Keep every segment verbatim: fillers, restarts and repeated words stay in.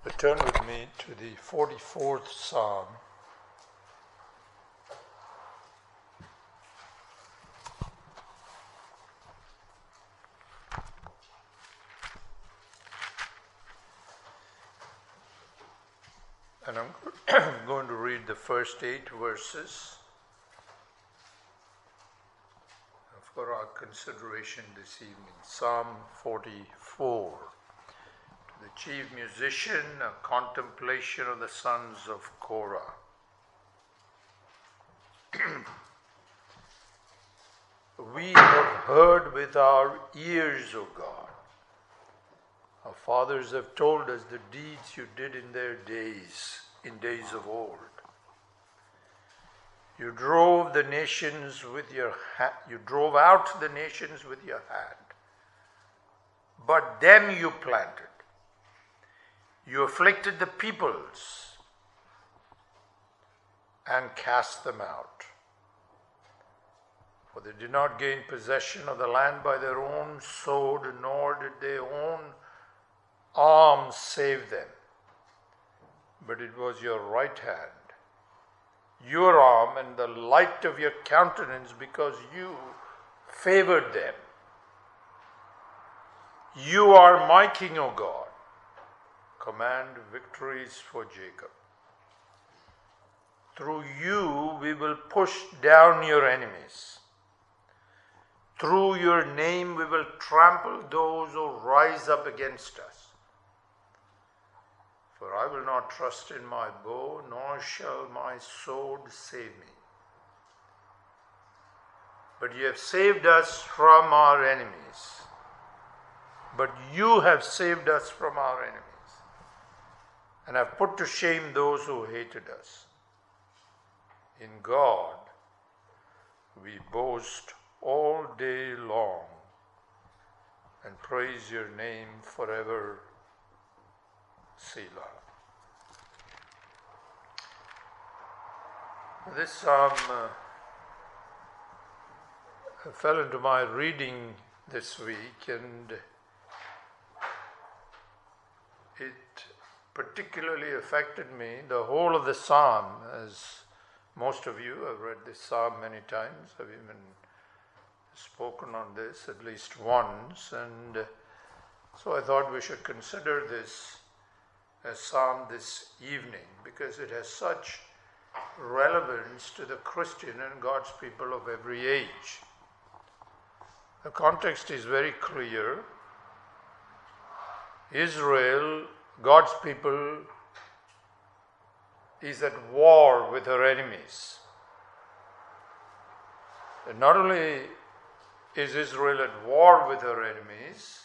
Turn with me to the forty-fourth Psalm. And I'm going to read the first eight verses for our consideration this evening. Psalm forty-four. The chief musician, a contemplation of the sons of Korah. We have heard with our ears, O God. Our fathers have told us the deeds you did in their days, in days of old. You drove the nations with your hand, you drove out the nations with your hand, but them you planted. You afflicted the peoples and cast them out. For they did not gain possession of the land by their own sword, nor did their own arm save them. But it was your right hand, your arm, and the light of your countenance, because you favored them. You are my King, O God. Command victories for Jacob. Through you we will push down your enemies. Through your name we will trample those who rise up against us. For I will not trust in my bow, nor shall my sword save me. But you have saved us from our enemies. But you have saved us from our enemies, and have put to shame those who hated us. In God we boast all day long and praise your name forever. Selah. This psalm uh, fell into my reading this week, and it particularly affected me. The whole of the psalm, as most of you have read this psalm many times, I've even spoken on this at least once, and so I thought we should consider this as psalm this evening, because it has such relevance to the Christian and God's people of every age. The context is very clear. Israel, God's people, is at war with her enemies. And not only is Israel at war with her enemies,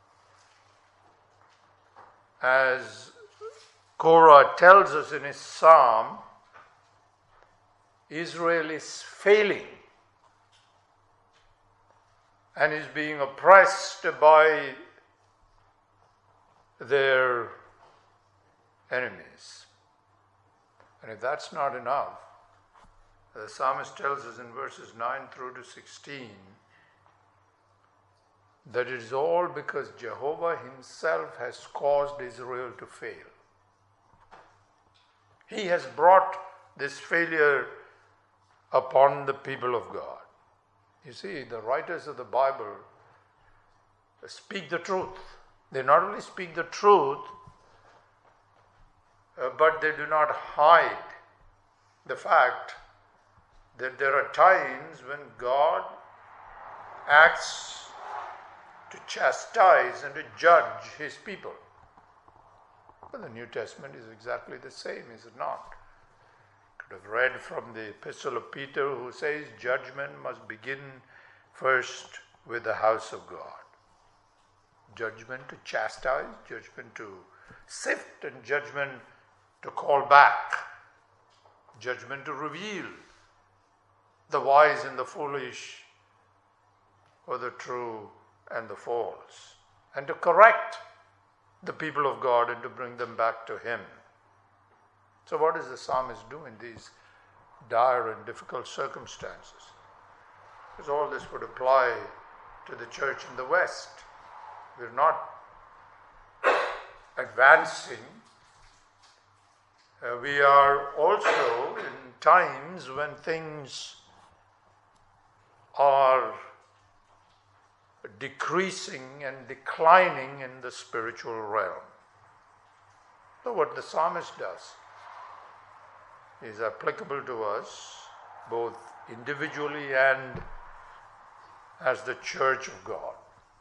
as Korah tells us in his psalm, Israel is failing and is being oppressed by their enemies. And if that's not enough, the psalmist tells us in verses nine through to sixteen that it is all because Jehovah himself has caused Israel to fail. He has brought this failure upon the people of God. You see, the writers of the Bible speak the truth. They not only speak the truth, uh, but they do not hide the fact that there are times when God acts to chastise and to judge his people. But the New Testament is exactly the same, is it not? Could have read from the Epistle of Peter, who says judgment must begin first with the house of God. Judgment to chastise, judgment to sift, and judgment to call back. Judgment to reveal the wise and the foolish, or the true and the false, and to correct the people of God and to bring them back to him. So what does the psalmist do in these dire and difficult circumstances? Because all this would apply to the church in the West. We're not advancing Uh, we are also in times when things are decreasing and declining in the spiritual realm. So what the psalmist does is applicable to us both individually and as the church of God.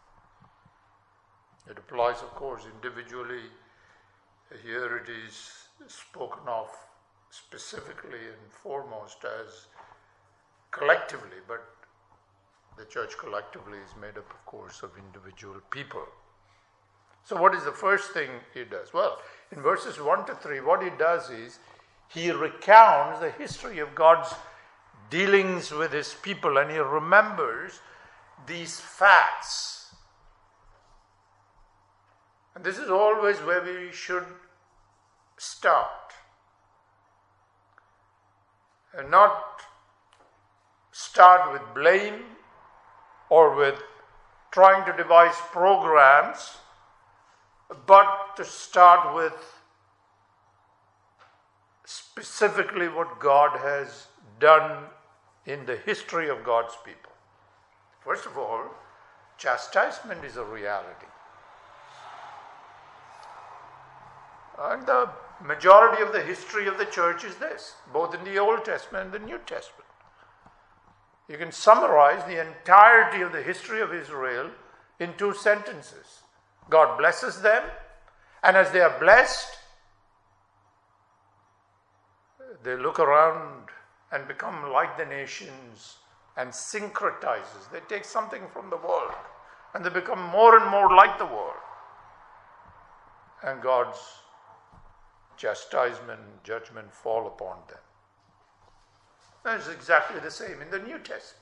It applies, of course, individually. Here it is spoken of specifically and foremost as collectively, but the church collectively is made up, of course, of individual people. So what is the first thing he does? Well, in verses one to three, what he does is he recounts the history of God's dealings with his people, and he remembers these facts. And this is always where we should start. And not start with blame or with trying to devise programs, but to start with specifically what God has done in the history of God's people. First of all, chastisement is a reality. And the majority of the history of the church is this, both in the Old Testament and the New Testament. You can summarize the entirety of the history of Israel in two sentences. God blesses them, and as they are blessed, they look around and become like the nations and syncretizes. They take something from the world and they become more and more like the world. And God's chastisement and judgment fall upon them. That is exactly the same in the New Testament.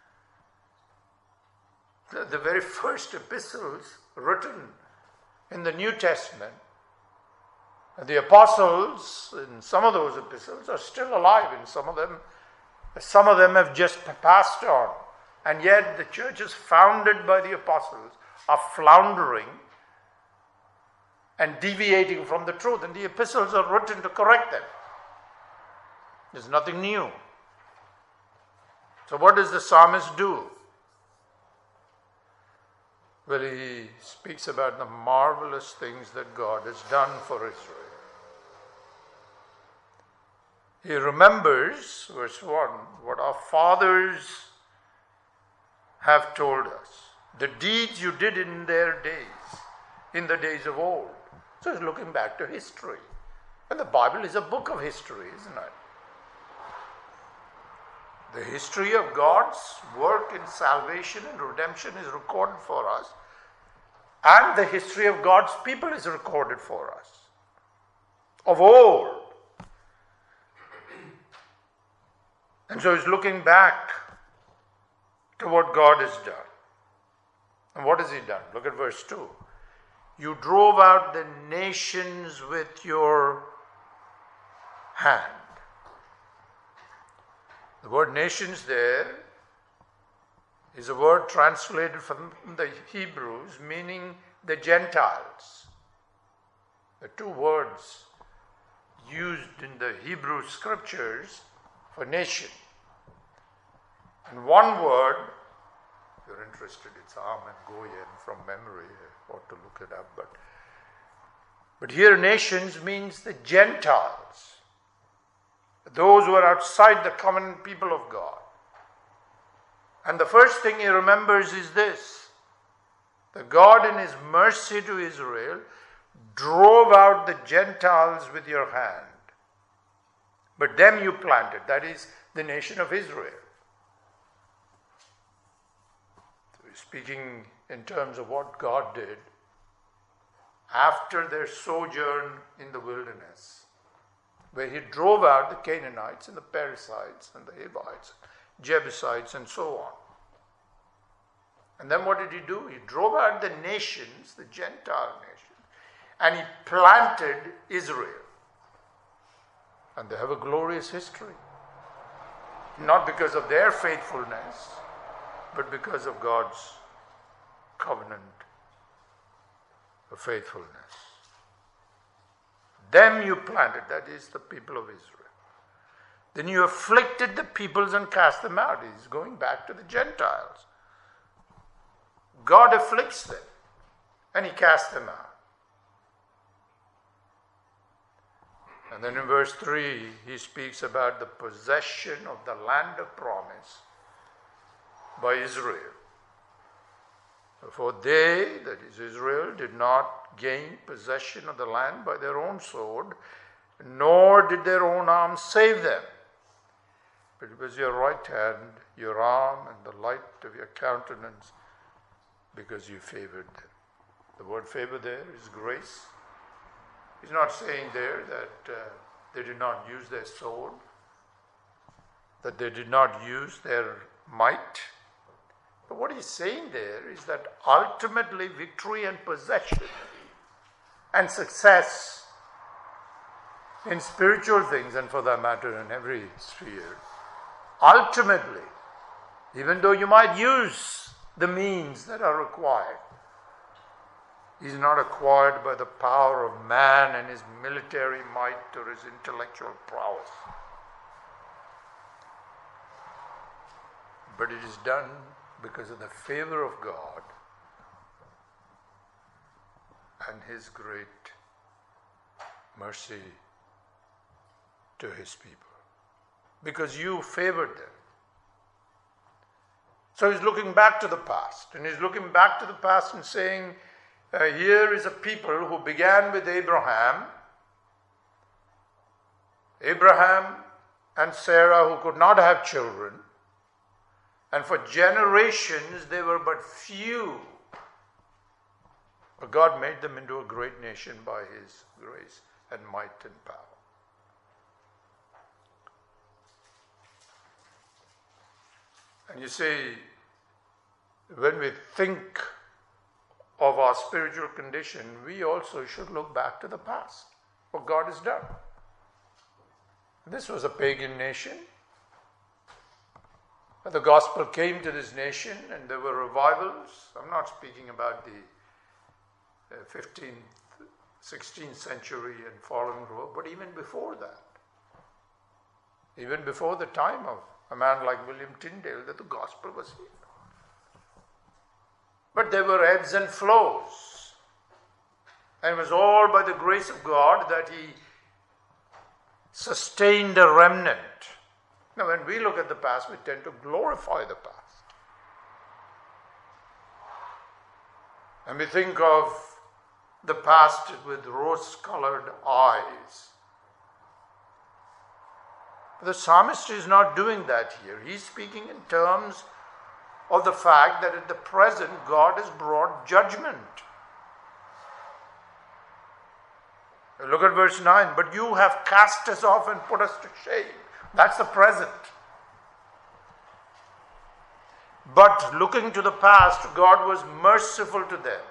The, the very first epistles written in the New Testament, the apostles in some of those epistles are still alive. In some of them, some of them have just passed on. And yet the churches founded by the apostles are floundering and deviating from the truth. And the epistles are written to correct them. There's nothing new. So what does the psalmist do? Well, he speaks about the marvelous things that God has done for Israel. He remembers, verse one, what our fathers have told us. The deeds you did in their days, in the days of old. So he's looking back to history. And the Bible is a book of history, isn't it? The history of God's work in salvation and redemption is recorded for us. And the history of God's people is recorded for us. Of old. And so he's looking back to what God has done. And what has he done? Look at verse two. You drove out the nations with your hand. The word nations there is a word translated from the Hebrews meaning the Gentiles. The two words used in the Hebrew scriptures for nation. And one word, if you're interested, it's Ahmed Goyen from memory. I ought to look it up. But, but here nations means the Gentiles. Those who are outside the common people of God. And the first thing he remembers is this. That God in his mercy to Israel drove out the Gentiles with your hand. But them you planted, that is the nation of Israel. So he's speaking in terms of what God did after their sojourn in the wilderness, where he drove out the Canaanites and the Perizzites and the Hivites, Jebusites and so on. And then what did he do? He drove out the nations, the Gentile nations, and he planted Israel. And they have a glorious history. Not because of their faithfulness, but because of God's covenant of faithfulness. Them you planted, that is the people of Israel. Then you afflicted the peoples and cast them out. He's going back to the Gentiles. God afflicts them and he casts them out. And then in verse three, he speaks about the possession of the land of promise by Israel. For they, that is Israel, did not gain possession of the land by their own sword, nor did their own arm save them. But it was your right hand, your arm, and the light of your countenance, because you favored them. The word favor there is grace. He's not saying there that uh, they did not use their sword, that they did not use their might. But what he's saying there is that ultimately victory and possession and success in spiritual things, and for that matter in every sphere, ultimately, even though you might use the means that are required, is not acquired by the power of man and his military might or his intellectual prowess. But it is done because of the favor of God and his great mercy to his people. Because you favored them. So he's looking back to the past, and he's looking back to the past and saying, uh, here is a people who began with Abraham, Abraham and Sarah, who could not have children, and for generations they were but few. But God made them into a great nation by his grace and might and power. And you see, when we think of our spiritual condition, we also should look back to the past, what God has done. This was a pagan nation. The gospel came to this nation and there were revivals. I'm not speaking about the fifteenth, sixteenth century and following, but even before that. Even before the time of a man like William Tyndale, that the gospel was here. But there were ebbs and flows. And it was all by the grace of God that he sustained a remnant. Now, when we look at the past, we tend to glorify the past. And we think of the past with rose-colored eyes. The psalmist is not doing that here. He's speaking in terms of the fact that at the present God has brought judgment. Look at verse nine. But you have cast us off and put us to shame. That's the present. But looking to the past, God was merciful to them.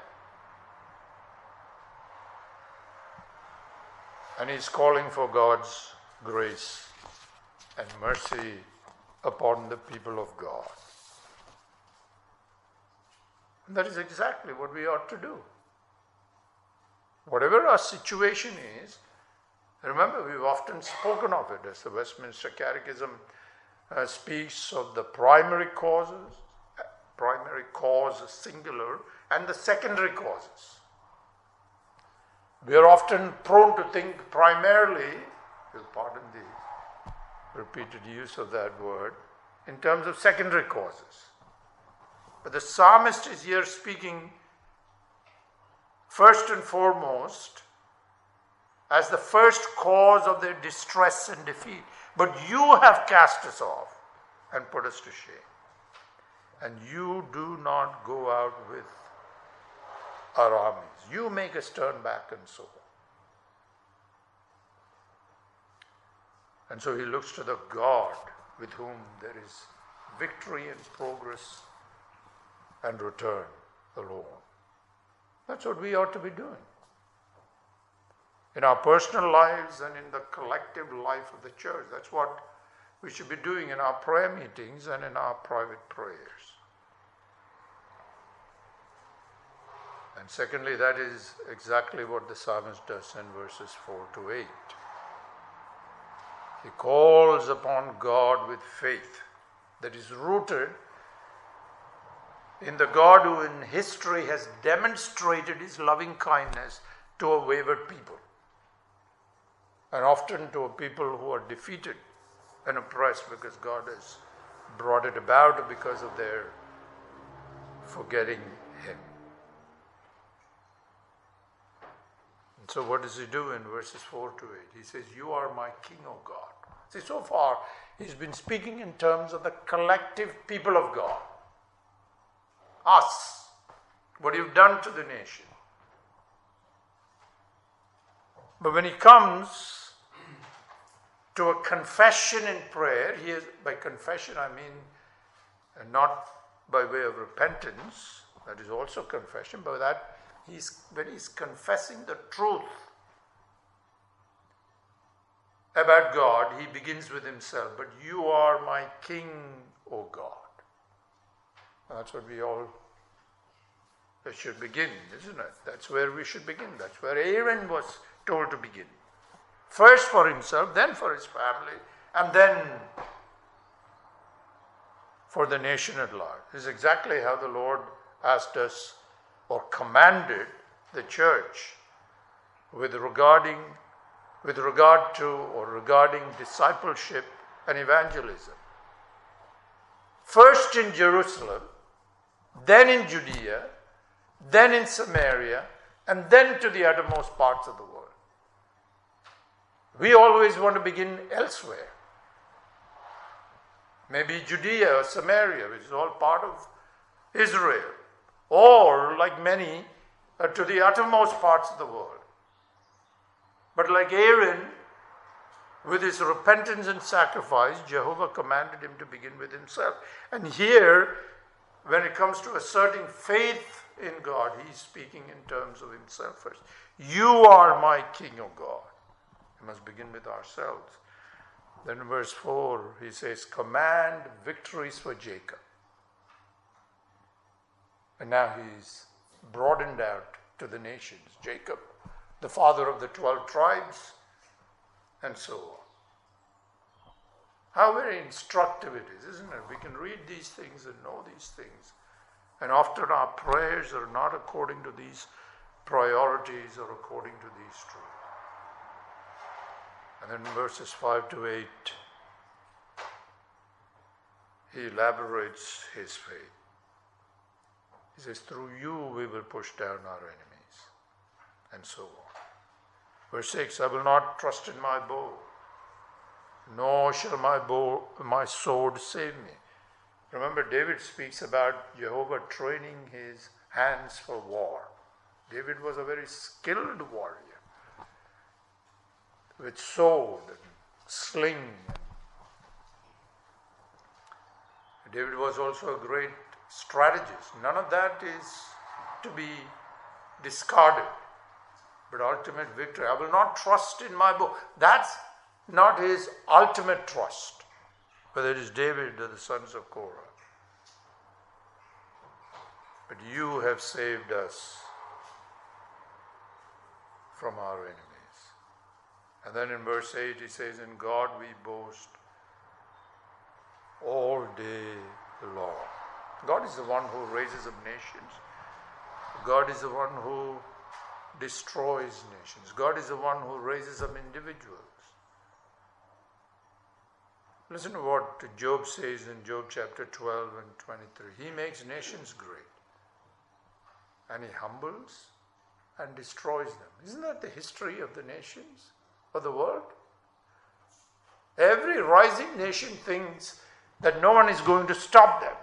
And he's calling for God's grace and mercy upon the people of God. And that is exactly what we ought to do. Whatever our situation is, remember, we've often spoken of it as the Westminster Catechism uh, speaks of the primary causes, primary cause singular, and the secondary causes. We are often prone to think primarily, you'll pardon the repeated use of that word, in terms of secondary causes. But the psalmist is here speaking first and foremost as the first cause of their distress and defeat. But you have cast us off and put us to shame. And you do not go out with our armies. You make us turn back and so on. And so he looks to the God with whom there is victory and progress and return alone. That's what we ought to be doing. In our personal lives and in the collective life of the church. That's what we should be doing in our prayer meetings and in our private prayers. And secondly, that is exactly what the psalmist does in verses four to eight. He calls upon God with faith that is rooted in the God who in history has demonstrated his loving kindness to a wayward people, and often to a people who are defeated and oppressed because God has brought it about because of their forgetting him. And so what does he do in verses four to eight? He says, "You are my king, O God." See, so far he's been speaking in terms of the collective people of God. Us, what you've done to the nation. But when he comes to a confession in prayer, he is, by confession I mean not by way of repentance, that is also confession, but that he's, when he's confessing the truth about God, he begins with himself. But you are my king, O God. That's what we all should begin, isn't it? That's where we should begin. That's where Aaron was told to begin. First for himself, then for his family, and then for the nation at large. This is exactly how the Lord asked us or commanded the church with regarding with regard to or regarding discipleship and evangelism. First in Jerusalem, then in Judea, then in Samaria, and then to the uttermost parts of the world. We always want to begin elsewhere. Maybe Judea or Samaria, which is all part of Israel, or like many, uh, to the uttermost parts of the world. But like Aaron, with his repentance and sacrifice, Jehovah commanded him to begin with himself. And here, when it comes to asserting faith in God, he's speaking in terms of himself first. You are my king, O God. We must begin with ourselves. Then in verse four, he says, command victories for Jacob. And now he's broadened out to the nations. Jacob, the father of the twelve tribes, and so on. How very instructive it is, isn't it? We can read these things and know these things. And often our prayers are not according to these priorities or according to these truths. And then in verses five to eight, he elaborates his faith. He says, through you we will push down our enemies, and so on. Verse six, I will not trust in my bow, nor shall my bow, my sword save me. Remember, David speaks about Jehovah training his hands for war. David was a very skilled warrior, with sword and sling. David was also a great strategist. None of that is to be discarded. But ultimate victory, I will not trust in my bow. That's not his ultimate trust, whether it is David or the sons of Korah. But you have saved us from our enemies. And then in verse eight he says, in God we boast all day long. God is the one who raises up nations. God is the one who destroys nations. God is the one who raises up individuals. Listen to what Job says in Job chapter twelve and twenty-three. He makes nations great, and he humbles and destroys them. Isn't that the history of the nations of the world? Every rising nation thinks that no one is going to stop them.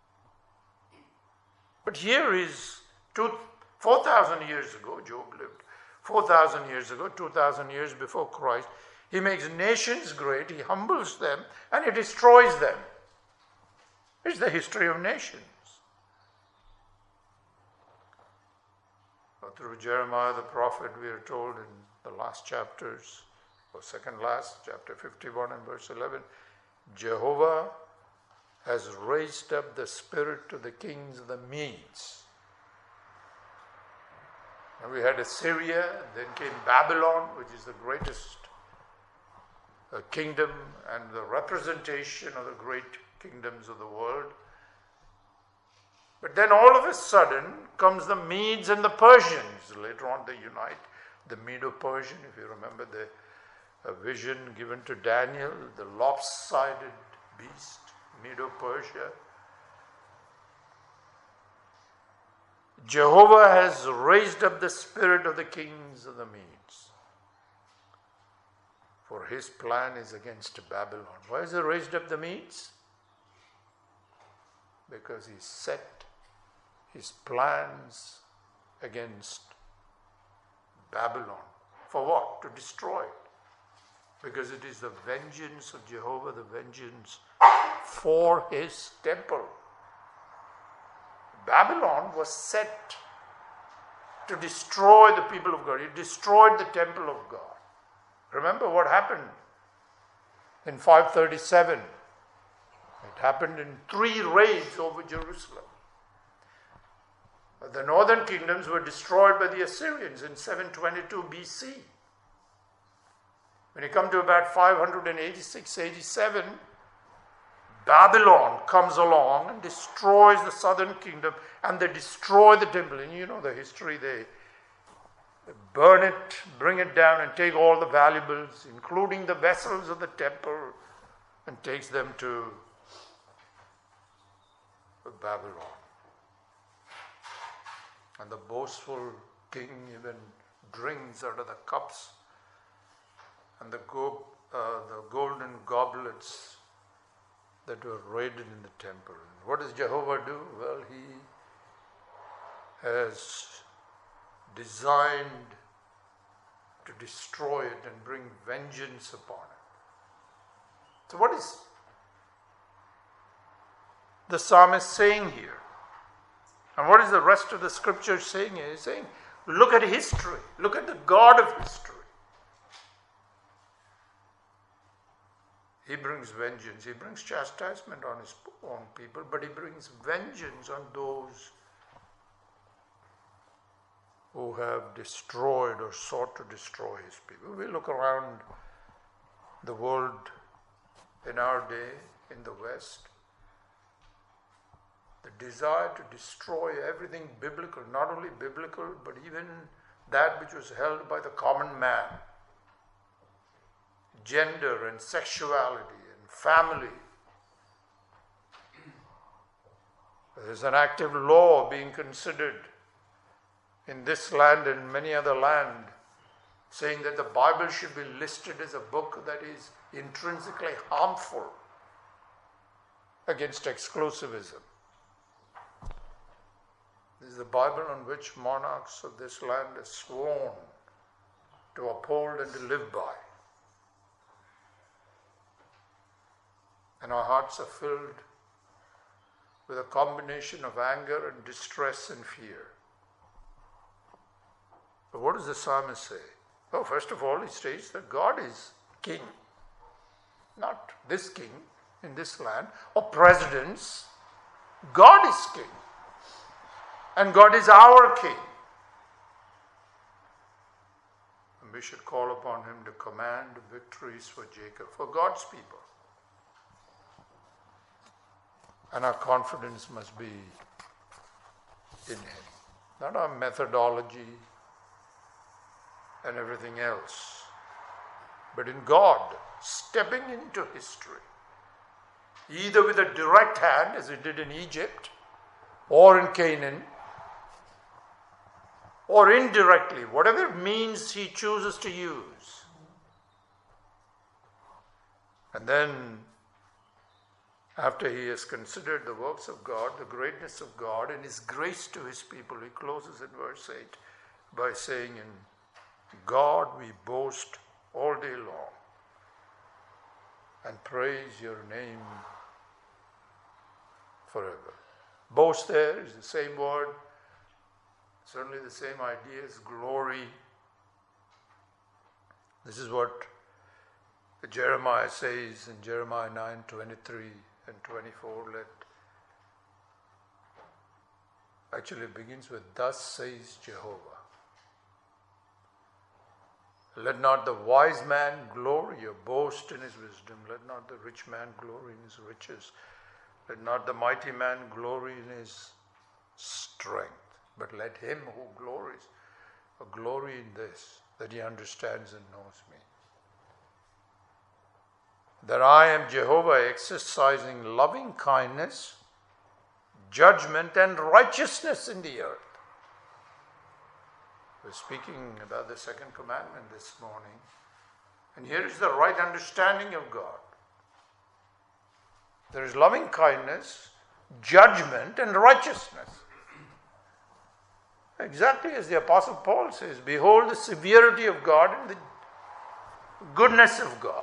But here is two, four thousand years ago, Job lived four thousand years ago, two thousand years before Christ. He makes nations great, he humbles them, and he destroys them. It's the history of nations. But through Jeremiah the prophet, we are told in the last chapters, or second last, chapter fifty-one and verse eleven, Jehovah has raised up the spirit to the kings of the Medes. And we had Assyria, then came Babylon, which is the greatest uh, kingdom and the representation of the great kingdoms of the world. But then all of a sudden comes the Medes and the Persians. Later on they unite. The Medo-Persian, if you remember the a vision given to Daniel, the lopsided beast, Medo-Persia. Jehovah has raised up the spirit of the kings of the Medes. For his plan is against Babylon. Why has he raised up the Medes? Because he set his plans against Babylon. For what? To destroy it. Because it is the vengeance of Jehovah, the vengeance for his temple. Babylon was set to destroy the people of God. It destroyed the temple of God. Remember what happened in five thirty-seven. It happened in three raids over Jerusalem. The northern kingdoms were destroyed by the Assyrians in seven twenty-two B C. When you come to about five eighty-six eighty-seven, Babylon comes along and destroys the southern kingdom, and they destroy the temple. And you know the history, they burn it, bring it down, and take all the valuables, including the vessels of the temple, and takes them to Babylon. And the boastful king even drinks out of the cups and the, go, uh, the golden goblets that were raided in the temple. What does Jehovah do? Well, he has designed to destroy it and bring vengeance upon it. So what is the psalmist saying here? And what is the rest of the scripture saying? He's saying, look at history. Look at the God of history. He brings vengeance. He brings chastisement on his own people, but he brings vengeance on those who have destroyed or sought to destroy his people. We look around the world in our day, in the West, the desire to destroy everything biblical, not only biblical, but even that which was held by the common man. Gender and sexuality and family. There's an active law being considered in this land and many other land, saying that the Bible should be listed as a book that is intrinsically harmful against exclusivism. This is the Bible on which monarchs of this land have sworn to uphold and to live by. And our hearts are filled with a combination of anger and distress and fear. But what does the psalmist say? Oh, first of all, he states that God is king. Not this king in this land, or presidents. God is king. And God is our king. And we should call upon him to command victories for Jacob, for God's people. And our confidence must be in him. Not our methodology and everything else, but in God, stepping into history, either with a direct hand, as he did in Egypt, or in Canaan, or indirectly, whatever means he chooses to use. And then, after he has considered the works of God, the greatness of God, and his grace to his people, he closes in verse eight by saying, in God we boast all day long and praise your name forever. Boast there is the same word, certainly the same idea as glory. This is what Jeremiah says in Jeremiah nine twenty-three and twenty-four. Let actually it begins with, thus says Jehovah. Let not the wise man glory or boast in his wisdom. Let not the rich man glory in his riches. Let not the mighty man glory in his strength. But let him who glories glory in this, that he understands and knows me. That I am Jehovah, exercising loving kindness, judgment, and righteousness in the earth. We're speaking about the second commandment this morning. And here is the right understanding of God. There is loving kindness, judgment, and righteousness. Exactly as the Apostle Paul says, behold the severity of God and the goodness of God.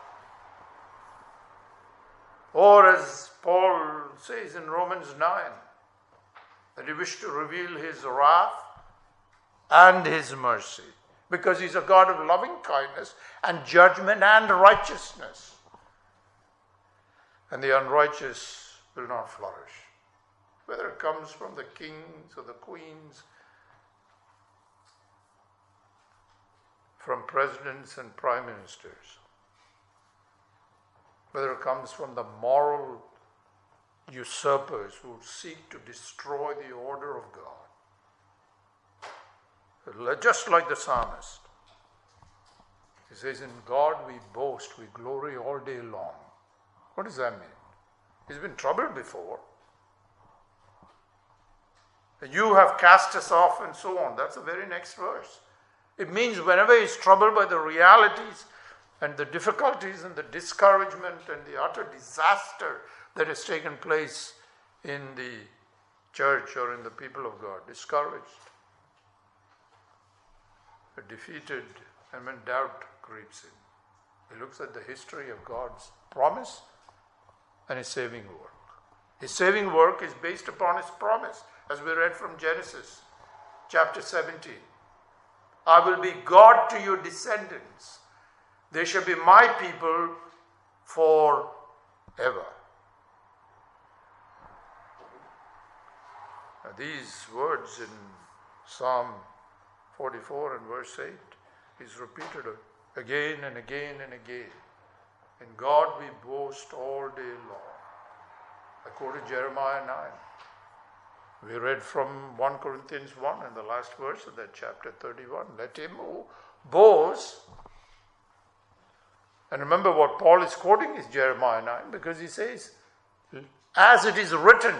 Or as Paul says in Romans nine, that he wished to reveal his wrath and his mercy, because he's a God of loving kindness and judgment and righteousness. And the unrighteous will not flourish. Whether it comes from the kings or the queens, from presidents and prime ministers, whether it comes from the moral usurpers who seek to destroy the order of God. Just like the psalmist, he says, in God we boast, we glory all day long. What does that mean? He's been troubled before. You have cast us off and so on. That's the very next verse. It means whenever he's troubled by the realities and the difficulties and the discouragement and the utter disaster that has taken place in the church or in the people of God, discouraged, defeated, and when doubt creeps in, he looks at the history of God's promise and his saving work. His saving work is based upon his promise, as we read from Genesis chapter seventeen. I will be God to your descendants. They shall be my people forever. Now, these words in Psalm forty-four and verse eight is repeated again and again and again. In God we boast all day long. I quoted Jeremiah nine. We read from First Corinthians one in the last verse of that chapter thirty-one. Let him who boasts. And remember what Paul is quoting is Jeremiah nine, because he says, as it is written,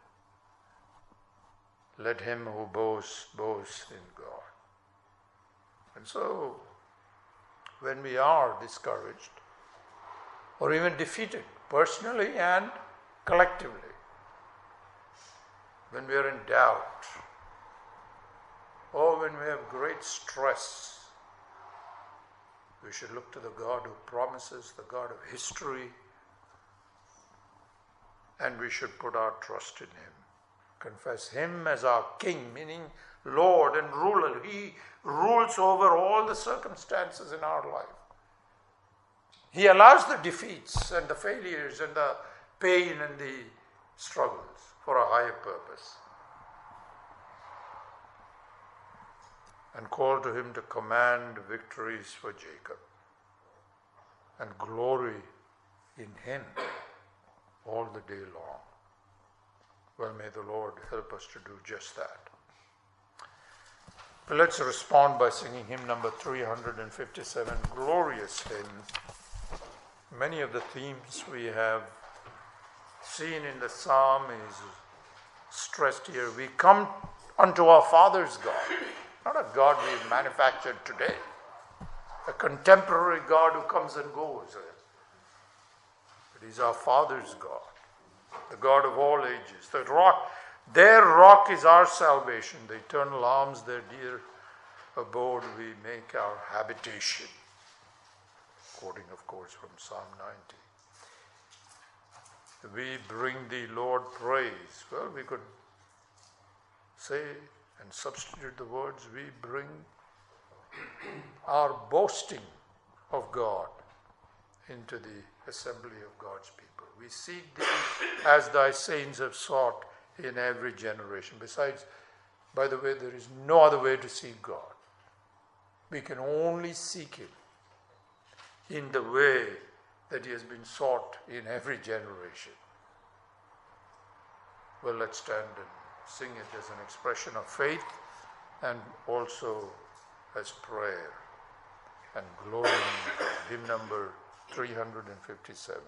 let him who boasts, boast in God. And so, when we are discouraged, or even defeated, personally and collectively, when we are in doubt, or when we have great stress, we should look to the God who promises, the God of history, and we should put our trust in him. Confess him as our king, meaning Lord and ruler. He rules over all the circumstances in our life. He allows the defeats and the failures and the pain and the struggles for a higher purpose. And call to him to command victories for Jacob and glory in him all the day long. Well, may the Lord help us to do just that. But let's respond by singing hymn number three hundred fifty-seven, Glorious Hymn. Many of the themes we have seen in the psalm is stressed here. We come unto our Father's God, not a God we manufactured today, a contemporary God who comes and goes. But he's our Father's God, the God of all ages. The rock, their rock is our salvation, the eternal arms, their dear abode, we make our habitation. Quoting, of course, from Psalm ninety. We bring thee, Lord, praise. Well, we could say and substitute the words, we bring our boasting of God into the assembly of God's people. We seek thee as thy saints have sought in every generation. Besides, by the way, there is no other way to seek God. We can only seek Him in the way that He has been sought in every generation. Well, let's stand and sing it as an expression of faith and also as prayer and glory. Hymn number three hundred fifty-seven.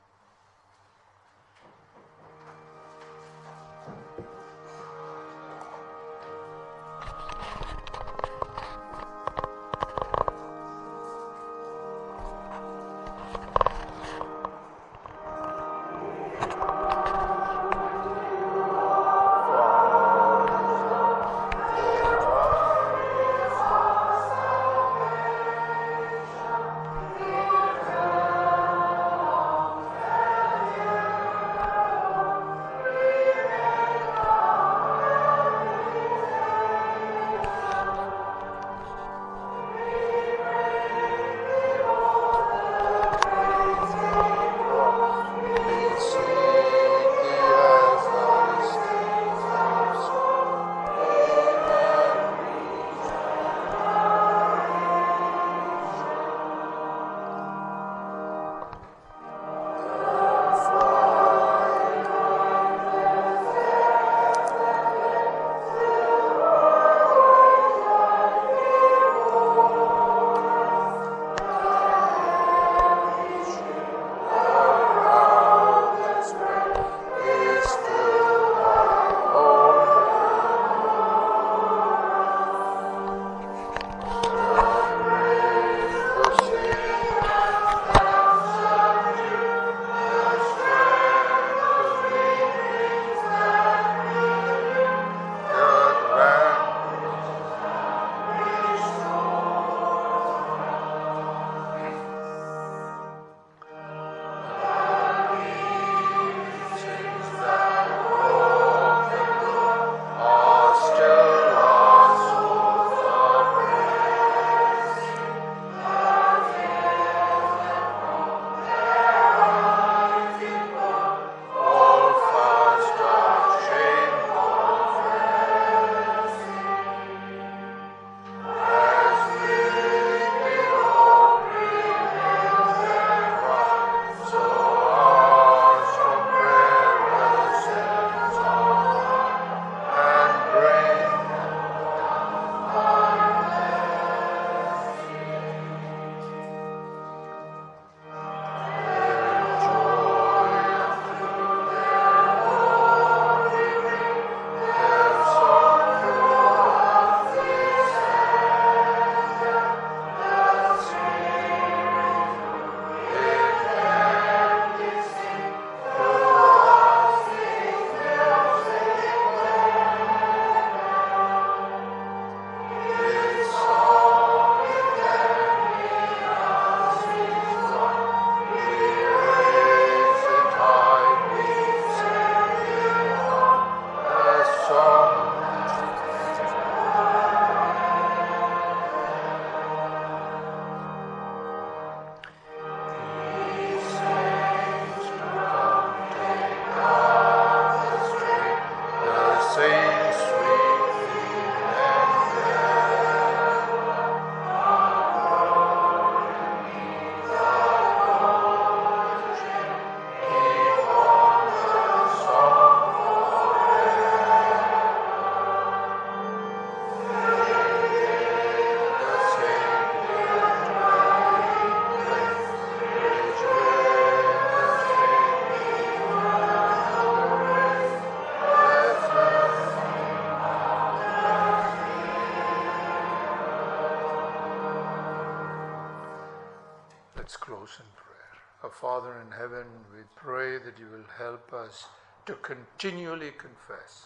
Let's close in prayer. Our Father in heaven, we pray that you will help us to continually confess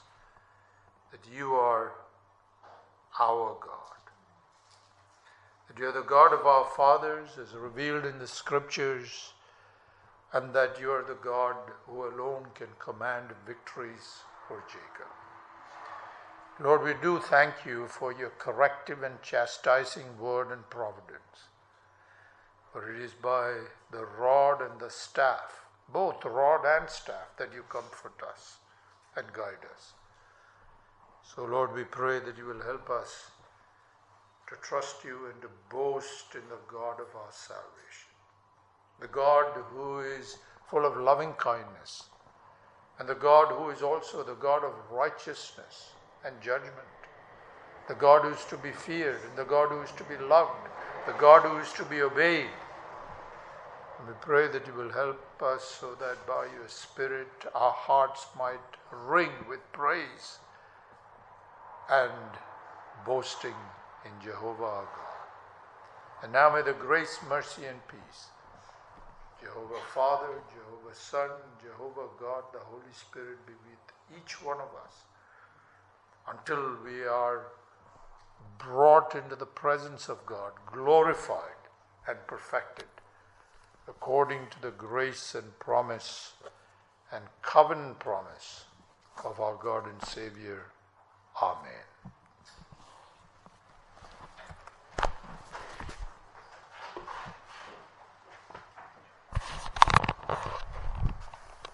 that you are our God, that you are the God of our fathers as revealed in the scriptures, and that you are the God who alone can command victories for Jacob. Lord, we do thank you for your corrective and chastising word and providence. For it is by the rod and the staff, both rod and staff, that you comfort us and guide us. So Lord, we pray that you will help us to trust you and to boast in the God of our salvation. The God who is full of loving kindness, and the God who is also the God of righteousness and judgment, the God who is to be feared, and the God who is to be loved, the God who is to be obeyed. And we pray that you will help us so that by your Spirit our hearts might ring with praise and boasting in Jehovah our God. And now may the grace, mercy, and peace, Jehovah Father, Jehovah Son, Jehovah God, the Holy Spirit be with each one of us until we are brought into the presence of God, glorified and perfected, according to the grace and promise and covenant promise of our God and Savior. Amen.